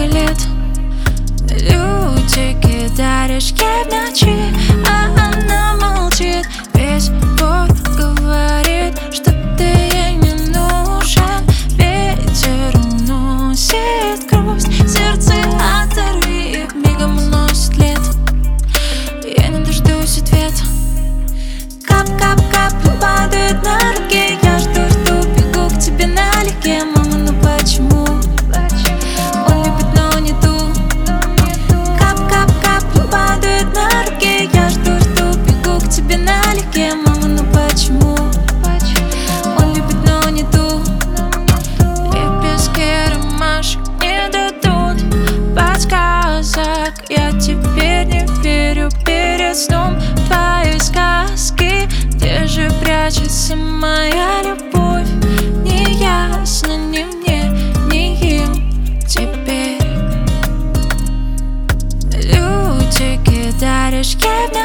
много лет. Лютики даришь ей в ночи, а она молчит. Весь двор говорит, что ты ей не нужен. Ветер уносит грусть, сердце оторви, мигом уносит лет. Я не дождусь ответа. Кап-кап-кап падает на руки, я жду, бегу к тебе налегке. Мама, ну почему? Он любит, но не ту. Кап-кап-кап падает на руки, я жду, бегу к тебе налегке. Мама, ну почему? Он любит, но не ту. И пески ромашек не дадут подсказок. Я теперь не верю перед сном в твои сказки. Где же прячется моя любовь? Не ясно ни мне, ни им теперь. Лютики даришь ей в